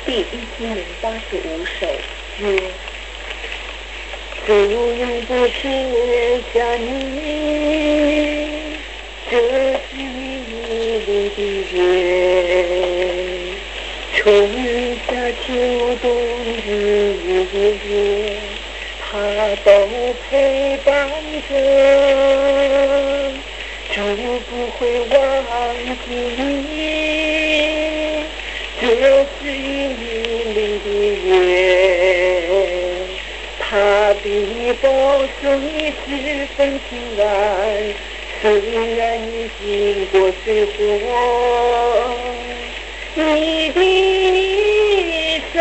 第1085首曰：自永不撇下你，这是你的约。春夏秋冬日夜，他都陪伴着，就不会忘记你。这是与你的约，他的保守你十分平安，虽然你经过水火，你的一生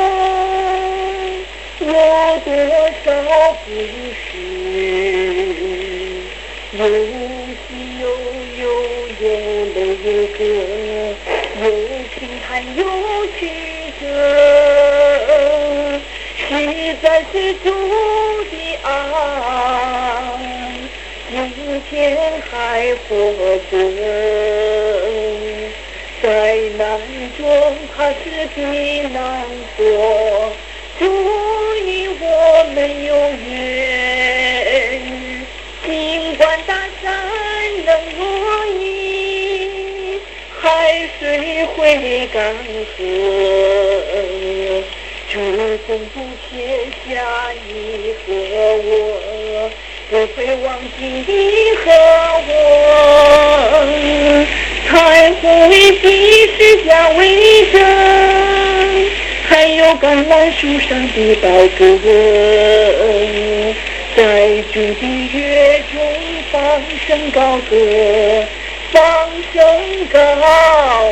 有多少故事，有喜有泪有歌，有平坦有曲折，实在是主的爱，今天还活着。在难中他是避难所，主与我们有约。尽管大山能若意，海水会干涸，主总不撇下你和我，不会忘记你和我。才会比十架为证，还有橄榄树上的宝歌，在主的约中放声高歌，放声高